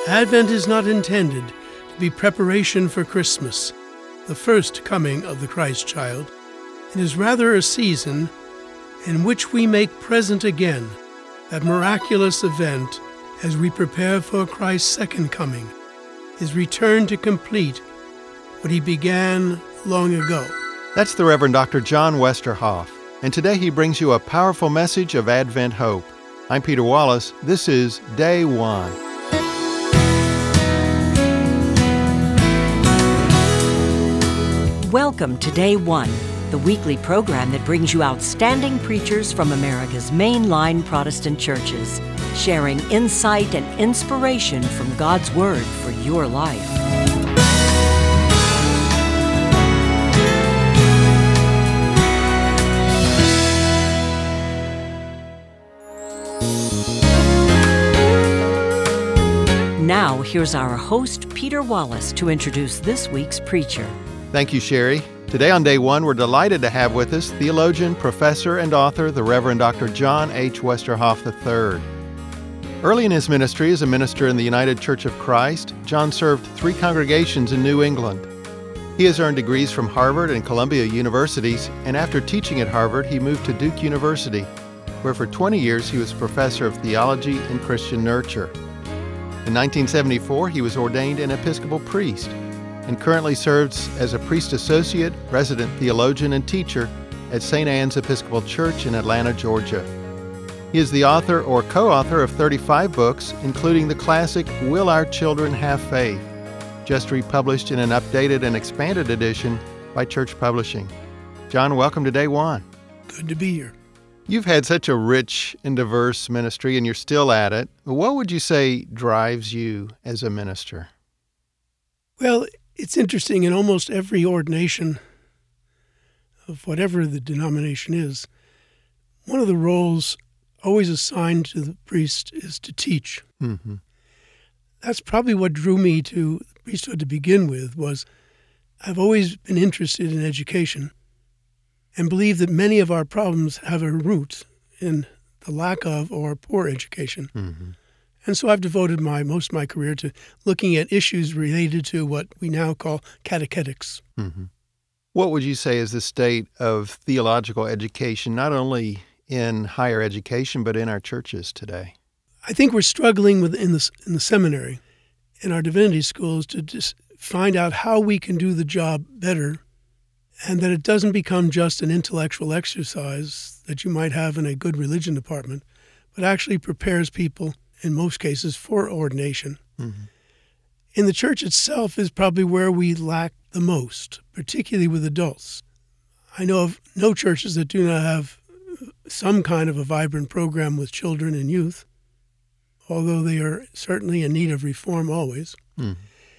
Advent is not intended to be preparation for Christmas, the first coming of the Christ child. It is rather a season in which we make present again that miraculous event as we prepare for Christ's second coming, his return to complete what he began long ago. That's the Reverend Dr. John Westerhoff, and today he brings you a powerful message of Advent hope. I'm Peter Wallace. This is Day One. Welcome to Day One, the weekly program that brings you outstanding preachers from America's mainline Protestant churches, sharing insight and inspiration from God's Word for your life. Now, here's our host, Peter Wallace, to introduce this week's preacher. Thank you, Sherry. Today on Day One, we're delighted to have with us theologian, professor, and author, the Reverend Dr. John H. Westerhoff III. Early in his ministry as a minister in the United Church of Christ, John served 3 congregations in New England. He has earned degrees from Harvard and Columbia universities, and after teaching at Harvard, he moved to Duke University, where for 20 years he was professor of theology and Christian nurture. In 1974, he was ordained an Episcopal priest and currently serves as a priest associate, resident theologian, and teacher at St. Anne's Episcopal Church in Atlanta, Georgia. He is the author or co-author of 35 books, including the classic Will Our Children Have Faith?, just republished in an updated and expanded edition by Church Publishing. John, welcome to Day One. Good to be here. You've had such a rich and diverse ministry, and you're still at it. What would you say drives you as a minister? Well, it's interesting, in almost every ordination of whatever the denomination is, one of the roles always assigned to the priest is to teach. Mm-hmm. That's probably what drew me to the priesthood to begin with. Was I've always been interested in education and believe that many of our problems have a root in the lack of or poor education. Mm-hmm. And so I've devoted most of my career to looking at issues related to what we now call catechetics. Mm-hmm. What would you say is the state of theological education, not only in higher education, but in our churches today? I think we're struggling in the seminary, in our divinity schools, to just find out how we can do the job better, and that it doesn't become just an intellectual exercise that you might have in a good religion department, but actually prepares people, in most cases, for ordination. Mm-hmm. In the church itself is probably where we lack the most, particularly with adults. I know of no churches that do not have some kind of a vibrant program with children and youth, although they are certainly in need of reform always. Mm-hmm.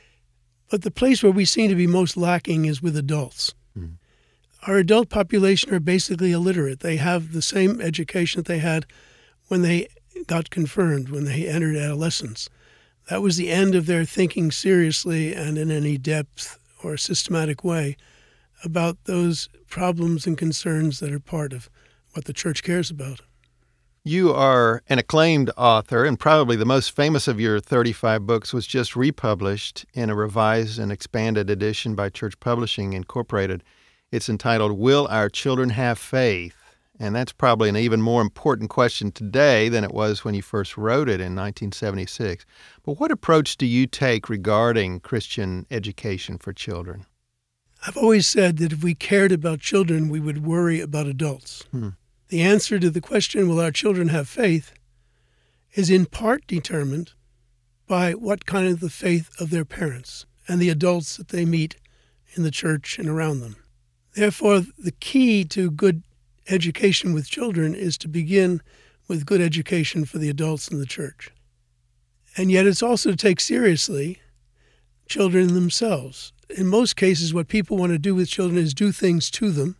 But the place where we seem to be most lacking is with adults. Mm-hmm. Our adult population are basically illiterate. They have the same education that they had when they got confirmed, when they entered adolescence. That was the end of their thinking seriously and in any depth or systematic way about those problems and concerns that are part of what the church cares about. You are an acclaimed author, and probably the most famous of your 35 books was just republished in a revised and expanded edition by Church Publishing Incorporated. It's entitled, Will Our Children Have Faith? And that's probably an even more important question today than it was when you first wrote it in 1976. But what approach do you take regarding Christian education for children? I've always said that if we cared about children, we would worry about adults. The answer to the question, will our children have faith, is in part determined by what kind of the faith of their parents and the adults that they meet in the church and around them. Therefore, the key to good education with children is to begin with good education for the adults in the church. And yet it's also to take seriously children themselves. In most cases, what people want to do with children is do things to them,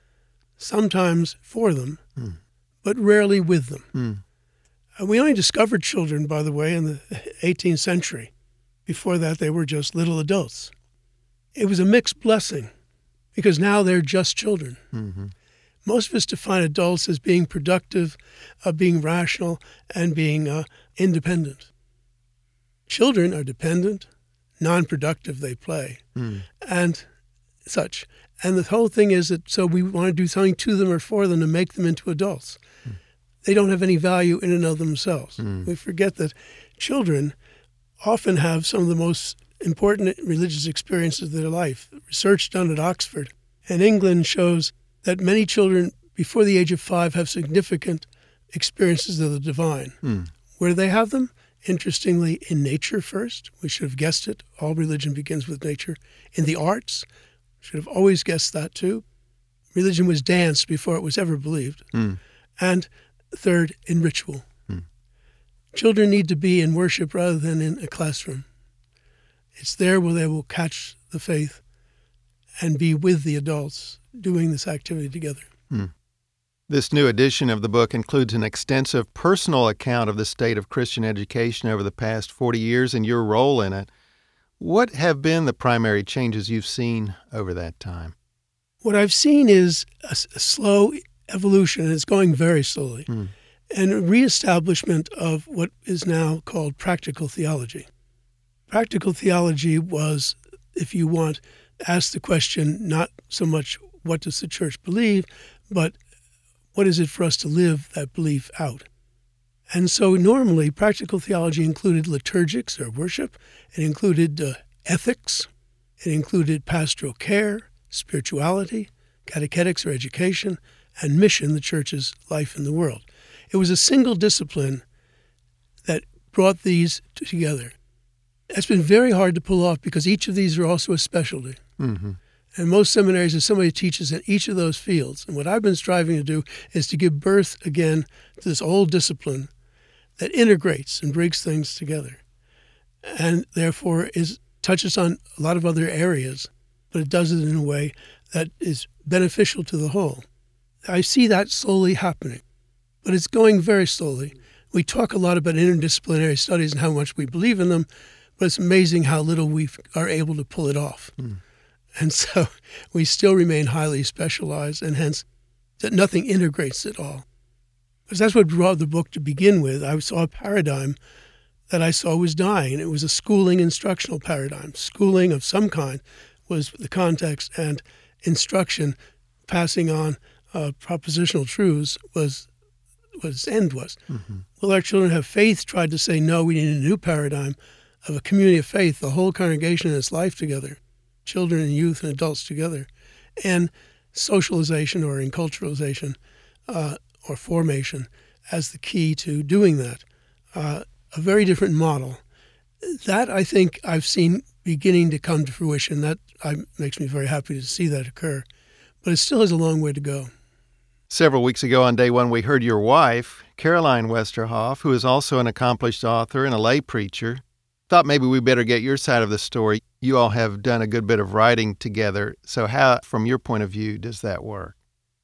sometimes for them, but rarely with them. And we only discovered children, by the way, in the 18th century. Before that, they were just little adults. It was a mixed blessing, because now they're just children. Mm-hmm. Most of us define adults as being productive, being rational, and being independent. Children are dependent, non-productive, they play, and such. And the whole thing is that so we want to do something to them or for them to make them into adults. They don't have any value in and of themselves. We forget that children often have some of the most important religious experiences of their life. Research done at Oxford and England shows that many children before the age of 5 have significant experiences of the divine. Where do they have them? Interestingly, in nature first. We should have guessed it. All religion begins with nature. In the arts, should have always guessed that too. Religion was dance before it was ever believed. And third, in ritual. Children need to be in worship rather than in a classroom. It's there where they will catch the faith and be with the adults doing this activity together. This new edition of the book includes an extensive personal account of the state of Christian education over the past 40 years and your role in it. What have been the primary changes you've seen over that time? What I've seen is a slow evolution, and it's going very slowly, and a reestablishment of what is now called practical theology. Practical theology was, if you want, ask the question not so much what does the church believe, but what is it for us to live that belief out? And so normally practical theology included liturgics or worship, it included ethics, it included pastoral care, spirituality, catechetics or education, and mission, the church's life in the world. It was a single discipline that brought these together. It's been very hard to pull off because each of these are also a specialty. And most seminaries, if somebody teaches in each of those fields, and what I've been striving to do is to give birth again to this old discipline that integrates and brings things together, and therefore touches on a lot of other areas, but it does it in a way that is beneficial to the whole. I see that slowly happening, but it's going very slowly. We talk a lot about interdisciplinary studies and how much we believe in them, but it's amazing how little we are able to pull it off. And so we still remain highly specialized, and hence that nothing integrates it all. Because that's what brought the book to begin with. I saw a paradigm that I saw was dying, and it was a schooling instructional paradigm. Schooling of some kind was the context, and instruction, passing on propositional truths, was what its end was. Will our children have faith? Tried to say, no, we need a new paradigm of a community of faith, the whole congregation and its life together, children and youth and adults together, and socialization or enculturalization or formation as the key to doing that. A very different model. That, I think, I've seen beginning to come to fruition. That makes me very happy to see that occur. But it still has a long way to go. Several weeks ago on day one, we heard your wife, Caroline Westerhoff, who is also an accomplished author and a lay preacher. Thought maybe we better get your side of the story. You all have done a good bit of writing together. So how, from your point of view, does that work?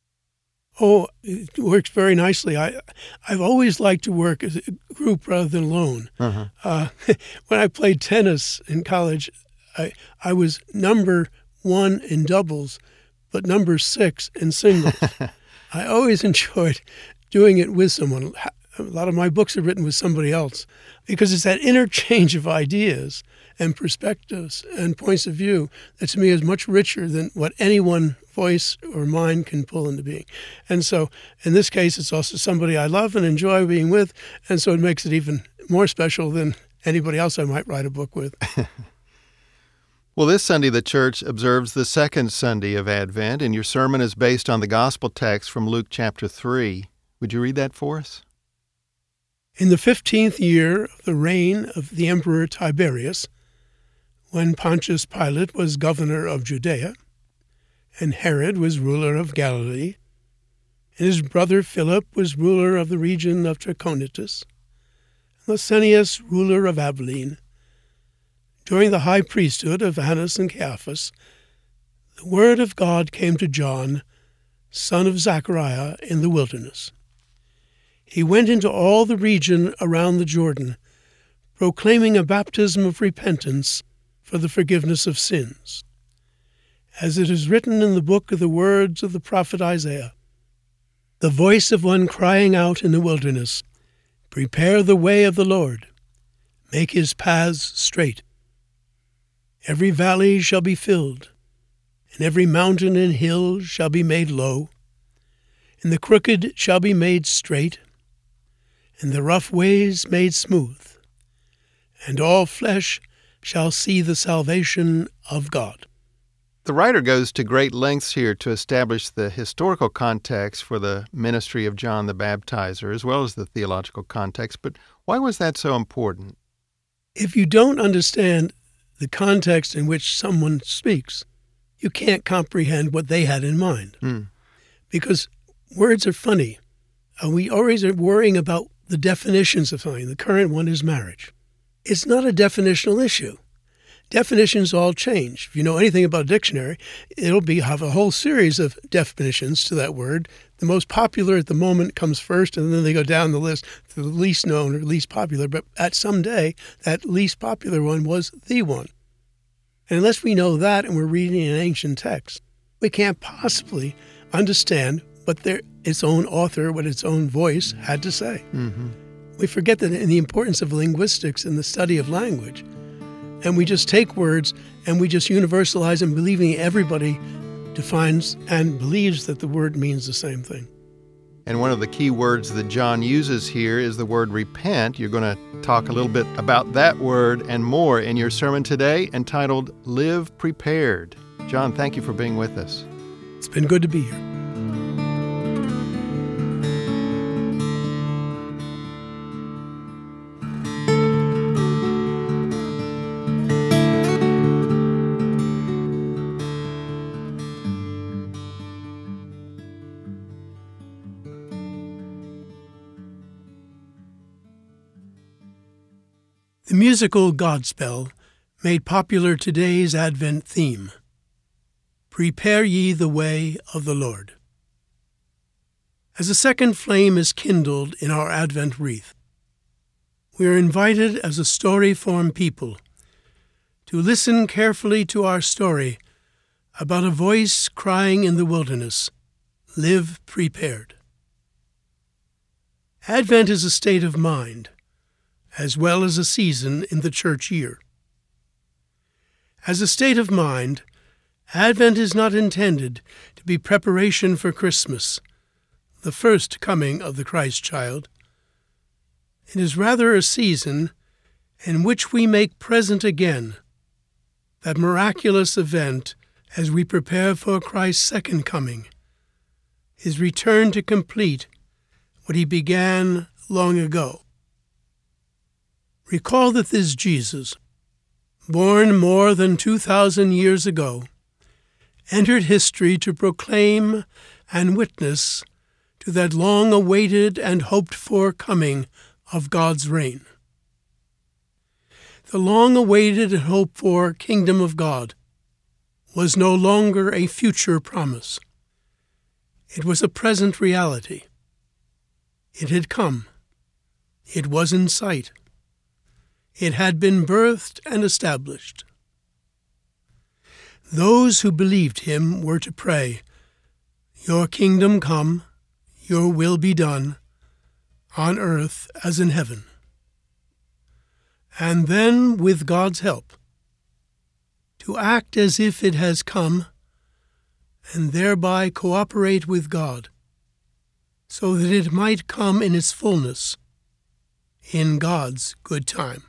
Oh, it works very nicely. I've always liked to work as a group rather than alone. When I played tennis in college, I was number 1 in doubles, but number 6 in singles. I always enjoyed doing it with someone. A lot of my books are written with somebody else because it's that interchange of ideas and perspectives and points of view that to me is much richer than what any one voice or mind can pull into being. And so in this case, it's also somebody I love and enjoy being with, and so it makes it even more special than anybody else I might write a book with. Well, this Sunday the church observes the second Sunday of Advent, and your sermon is based on the gospel text from Luke chapter 3. Would you read that for us? In the 15th year of the reign of the Emperor Tiberius, when Pontius Pilate was governor of Judea, and Herod was ruler of Galilee, and his brother Philip was ruler of the region of Trachonitis, and Lysanias ruler of Abilene, during the high priesthood of Annas and Caiaphas, the word of God came to John, son of Zechariah, in the wilderness. He went into all the region around the Jordan, proclaiming a baptism of repentance for the forgiveness of sins. As it is written in the book of the words of the prophet Isaiah, the voice of one crying out in the wilderness, "Prepare the way of the Lord. make his paths straight. Every valley shall be filled, and every mountain and hill shall be made low, and the crooked shall be made straight, and the rough ways made smooth, and all flesh shall see the salvation of God. The writer goes to great lengths here to establish the historical context for the ministry of John the Baptizer, as well as the theological context. But why was that so important? If you don't understand the context in which someone speaks, you can't comprehend what they had in mind. Because words are funny. We always are worrying about the definitions of something. The current one is marriage. It's not a definitional issue. Definitions all change. If you know anything about a dictionary, it'll have a whole series of definitions to that word. The most popular at the moment comes first, and then they go down the list to the least known or least popular. But at some day, that least popular one was the one. And unless we know that and we're reading an ancient text, we can't possibly understand what its own author, what its own voice had to say. We forget that in the importance of linguistics and the study of language. And we just take words and we just universalize them, believing everybody defines and believes that the word means the same thing. And one of the key words that John uses here is the word repent. You're going to talk a little bit about that word and more in your sermon today, entitled Live Prepared. John, thank you for being with us. It's been good to be here. The musical Godspell made popular today's Advent theme, Prepare ye the way of the Lord. As a second flame is kindled in our Advent wreath, we are invited as a story-form people to listen carefully to our story about a voice crying in the wilderness, Live prepared. Advent is a state of mind, as well as a season in the church year. As a state of mind, Advent is not intended to be preparation for Christmas, the first coming of the Christ child. It is rather a season in which we make present again that miraculous event as we prepare for Christ's second coming, his return to complete what he began long ago. Recall that this Jesus, born more than 2,000 years ago, entered history to proclaim and witness to that long-awaited and hoped-for coming of God's reign. The long-awaited and hoped-for kingdom of God was no longer a future promise. It was a present reality. It had come. It was in sight. It had been birthed and established. Those who believed him were to pray, Your kingdom come, your will be done, on earth as in heaven. And then, with God's help, to act as if it has come, and thereby cooperate with God, so that it might come in its fullness, in God's good time.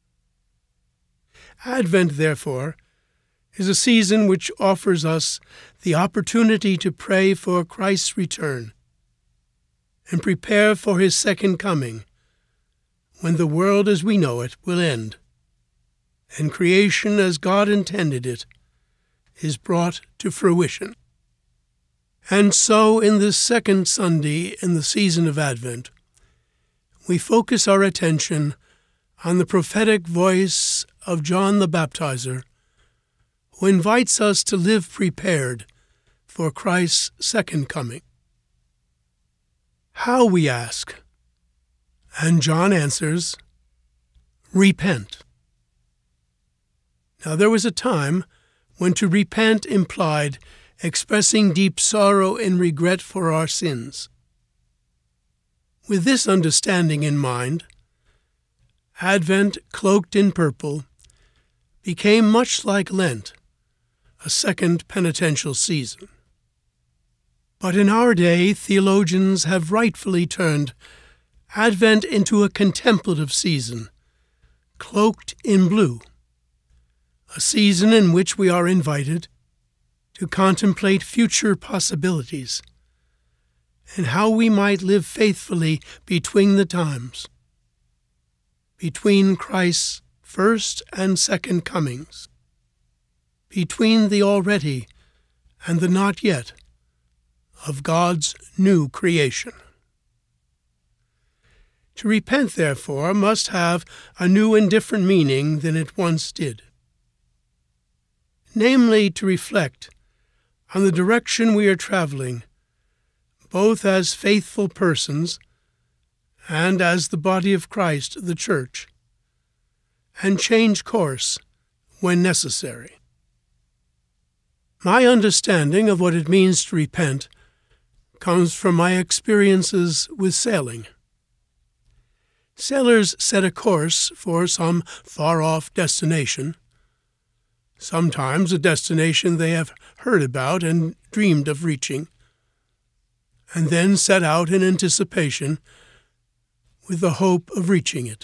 Advent, therefore, is a season which offers us the opportunity to pray for Christ's return and prepare for his second coming, when the world as we know it will end, and creation as God intended it is brought to fruition. And so, in this second Sunday in the season of Advent, we focus our attention on the prophetic voice of John the Baptizer, who invites us to live prepared for Christ's second coming. How, we ask? And John answers, Repent. Now there was a time when to repent implied expressing deep sorrow and regret for our sins. With this understanding in mind, Advent, cloaked in purple, became much like Lent, a second penitential season. But in our day, theologians have rightfully turned Advent into a contemplative season, cloaked in blue, a season in which we are invited to contemplate future possibilities and how we might live faithfully between the times, between Christ's first and second comings, between the already and the not yet of God's new creation. To repent, therefore, must have a new and different meaning than it once did. Namely, to reflect on the direction we are traveling, both as faithful persons and as the body of Christ, the Church, and change course when necessary. My understanding of what it means to repent comes from my experiences with sailing. Sailors set a course for some far-off destination, sometimes a destination they have heard about and dreamed of reaching, and then set out in anticipation with the hope of reaching it.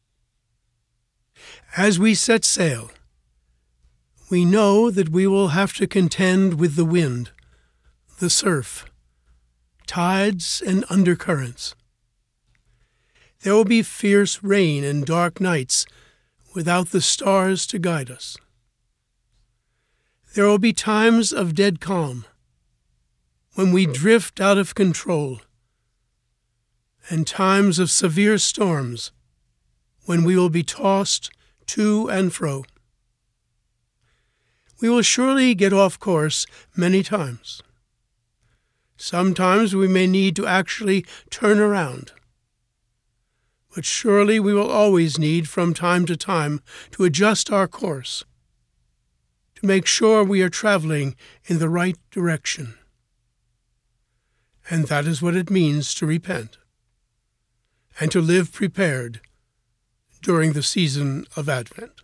As we set sail, we know that we will have to contend with the wind, the surf, tides, and undercurrents. There will be fierce rain and dark nights without the stars to guide us. There will be times of dead calm when we drift out of control, and times of severe storms when we will be tossed to and fro. We will surely get off course many times. Sometimes we may need to actually turn around. But surely we will always need from time to time to adjust our course, to make sure we are traveling in the right direction. And that is what it means to repent, and to live prepared during the season of Advent.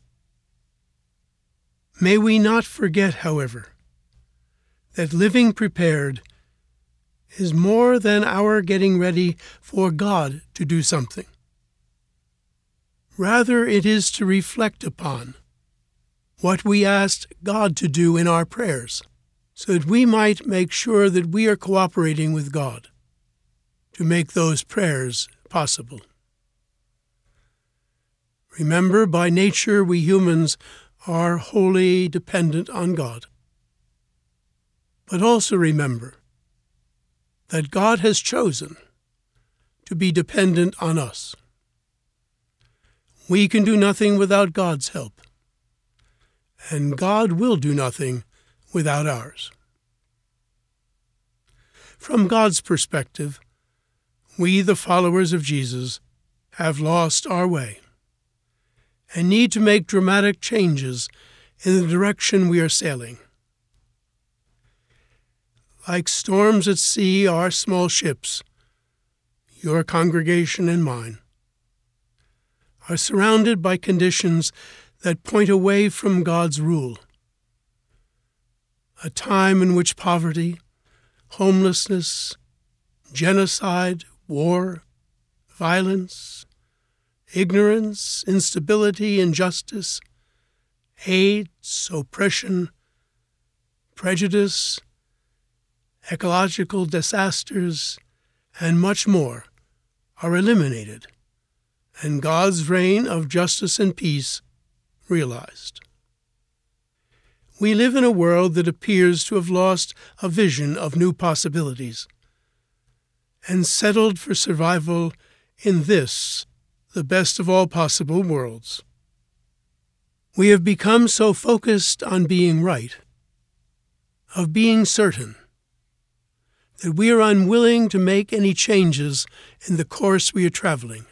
May we not forget, however, that living prepared is more than our getting ready for God to do something. Rather, it is to reflect upon what we asked God to do in our prayers, so that we might make sure that we are cooperating with God to make those prayers possible. Remember, by nature, we humans are wholly dependent on God. But also remember that God has chosen to be dependent on us. We can do nothing without God's help, and God will do nothing without ours. From God's perspective, we, the followers of Jesus, have lost our way and need to make dramatic changes in the direction we are sailing. Like storms at sea, our small ships, your congregation and mine, are surrounded by conditions that point away from God's rule. A time in which poverty, homelessness, genocide, war, violence, ignorance, instability, injustice, AIDS, oppression, prejudice, ecological disasters, and much more are eliminated, and God's reign of justice and peace realized. We live in a world that appears to have lost a vision of new possibilities and settled for survival in this, the best of all possible worlds. We have become so focused on being right, of being certain, that we are unwilling to make any changes in the course we are traveling.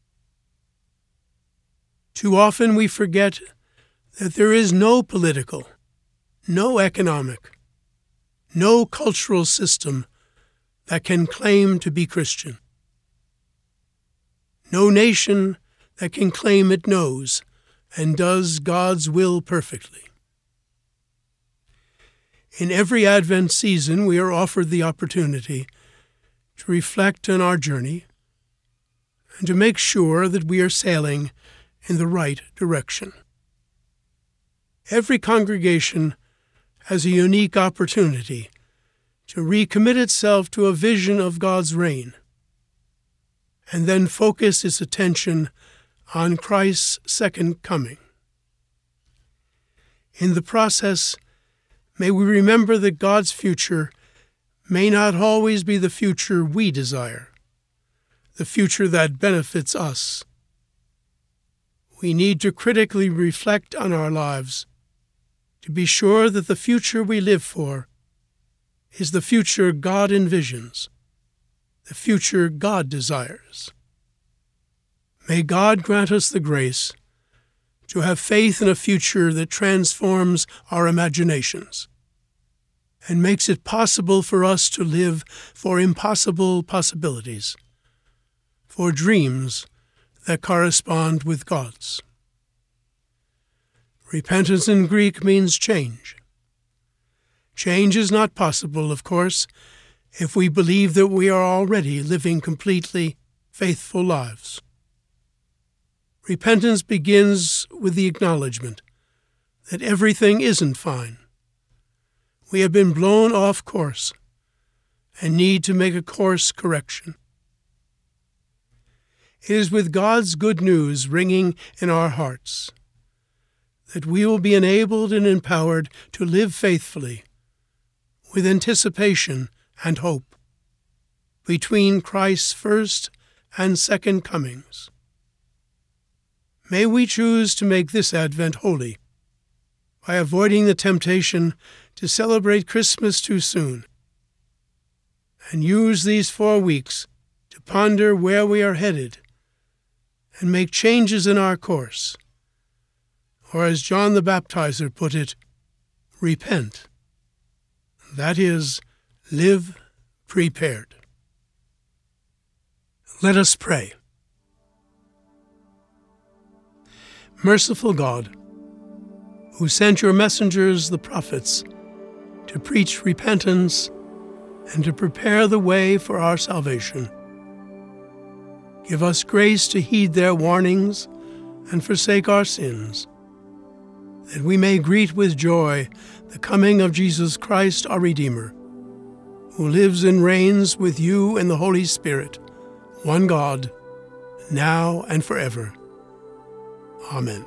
Too often we forget that there is no political, no economic, no cultural system that can claim to be Christian. No nation that can claim it knows and does God's will perfectly. In every Advent season, we are offered the opportunity to reflect on our journey and to make sure that we are sailing in the right direction. Every congregation has a unique opportunity to recommit itself to a vision of God's reign and then focus its attention on Christ's second coming. In the process, may we remember that God's future may not always be the future we desire, the future that benefits us. We need to critically reflect on our lives to be sure that the future we live for is the future God envisions, the future God desires. May God grant us the grace to have faith in a future that transforms our imaginations and makes it possible for us to live for impossible possibilities, for dreams that correspond with God's. Repentance in Greek means change. Change is not possible, of course, if we believe that we are already living completely faithful lives. Repentance begins with the acknowledgement that everything isn't fine. We have been blown off course and need to make a course correction. It is with God's good news ringing in our hearts that we will be enabled and empowered to live faithfully, with anticipation and hope, between Christ's first and second comings. May we choose to make this Advent holy by avoiding the temptation to celebrate Christmas too soon, and use these 4 weeks to ponder where we are headed and make changes in our course. Or as John the Baptizer put it, repent. That is, live prepared. Let us pray. Merciful God, who sent your messengers, the prophets, to preach repentance and to prepare the way for our salvation, give us grace to heed their warnings and forsake our sins, that we may greet with joy the coming of Jesus Christ, our Redeemer, who lives and reigns with you in the Holy Spirit, one God, now and forever. Amen.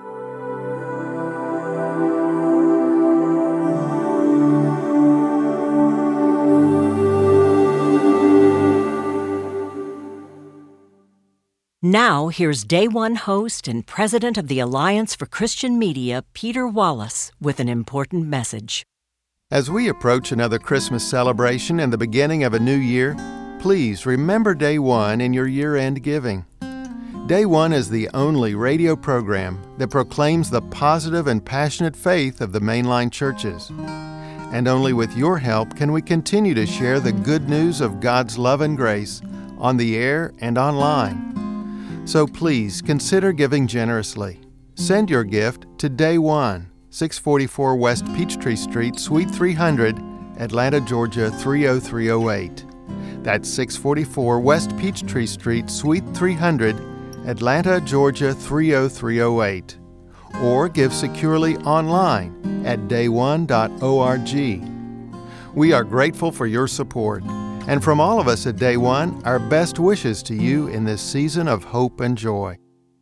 Now, here's Day One host and president of the Alliance for Christian Media, Peter Wallace, with an important message. As we approach another Christmas celebration and the beginning of a new year, please remember Day One in your year-end giving. Day One is the only radio program that proclaims the positive and passionate faith of the mainline churches. And only with your help can we continue to share the good news of God's love and grace on the air and online. So please consider giving generously. Send your gift to Day One, 644 West Peachtree Street, Suite 300, Atlanta, Georgia 30308. That's 644 West Peachtree Street, Suite 300, Atlanta, Georgia 30308. Or give securely online at dayone.org. We are grateful for your support. And from all of us at Day One, our best wishes to you in this season of hope and joy.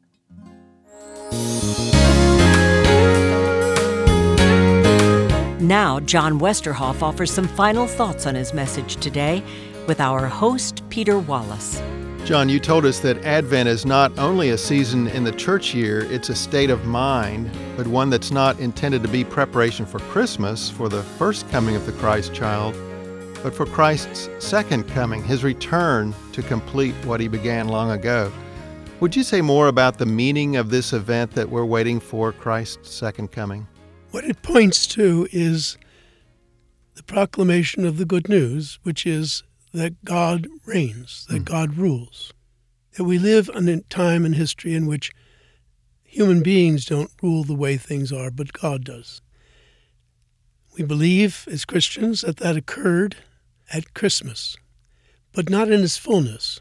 Now, John Westerhoff offers some final thoughts on his message today with our host, Peter Wallace. John, you told us that Advent is not only a season in the church year, it's a state of mind, but one that's not intended to be preparation for Christmas, for the first coming of the Christ child, but for Christ's second coming, his return to complete what he began long ago. Would you say more about the meaning of this event that we're waiting for, Christ's second coming? What it points to is the proclamation of the good news, which is that God reigns, that God rules. that we live in a time in history in which human beings don't rule the way things are, but God does. We believe as Christians that that occurred at Christmas, but not in its fullness.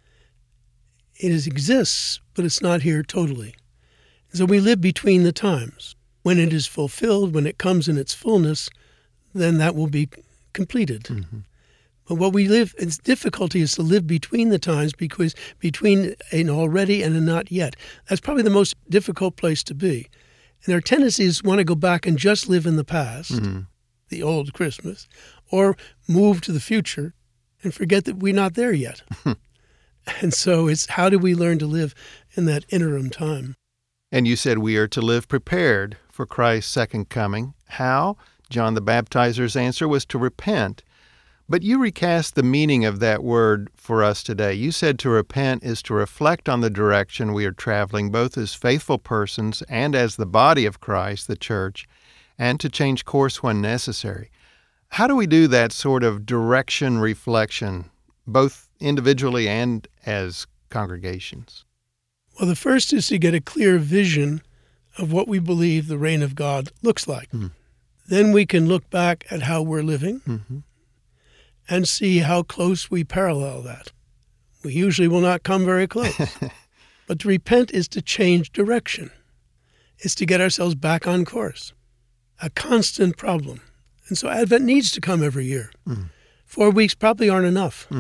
It exists, but it's not here totally. So we live between the times. When it is fulfilled, when it comes in its fullness, then that will be completed. But what we live, its difficulty is to live between the times, because between an already and a not yet. That's probably the most difficult place to be. And our tendencies want to go back and just live in the past, the old Christmas, or move to the future and forget that we're not there yet. And so it's how do we learn to live in that interim time? And you said we are to live prepared for Christ's second coming. How? John the Baptizer's answer was to repent. But you recast the meaning of that word for us today. You said to repent is to reflect on the direction we are traveling, both as faithful persons and as the body of Christ, the church, and to change course when necessary. How do we do that sort of direction reflection, both individually and as congregations? Well, the first is to get a clear vision of what we believe the reign of God looks like. Then we can look back at how we're living and see how close we parallel that. We usually will not come very close. But to repent is to change direction. It's to get ourselves back on course. A constant problem. And so Advent needs to come every year. 4 weeks probably aren't enough.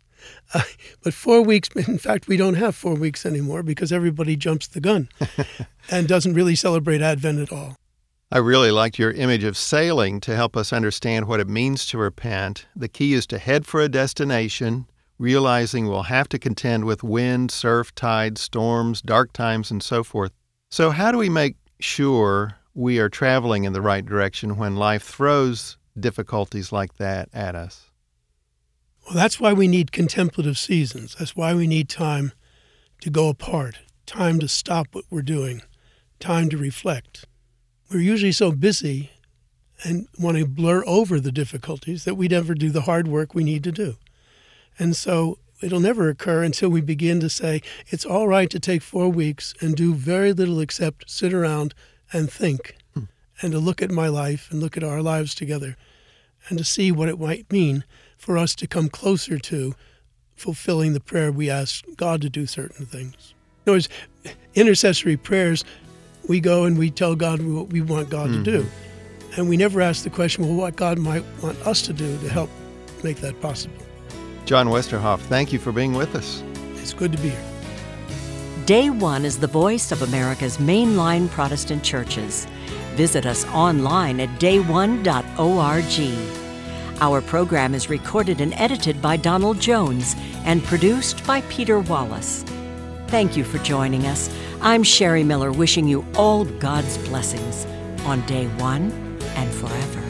But 4 weeks, in fact, we don't have 4 weeks anymore because everybody jumps the gun and doesn't really celebrate Advent at all. I really liked your image of sailing to help us understand what it means to repent. The key is to head for a destination, realizing we'll have to contend with wind, surf, tide, storms, dark times, and so forth. So how do we make sure we are traveling in the right direction when life throws difficulties like that at us? Well, that's why we need contemplative seasons. That's why we need time to go apart, time to stop what we're doing, time to reflect. We're usually so busy and want to blur over the difficulties that we never do the hard work we need to do. And so it'll never occur until we begin to say, it's all right to take 4 weeks and do very little except sit around and think, and to look at my life and look at our lives together, and to see what it might mean for us to come closer to fulfilling the prayer we ask God to do certain things. In other words, intercessory prayers, we go and we tell God what we want God to do. And we never ask the question, well, what God might want us to do to help make that possible. John Westerhoff, thank you for being with us. It's good to be here. Day One is the voice of America's mainline Protestant churches. Visit us online at dayone.org. Our program is recorded and edited by Donald Jones and produced by Peter Wallace. Thank you for joining us. I'm Sherry Miller, wishing you all God's blessings on Day One and forever.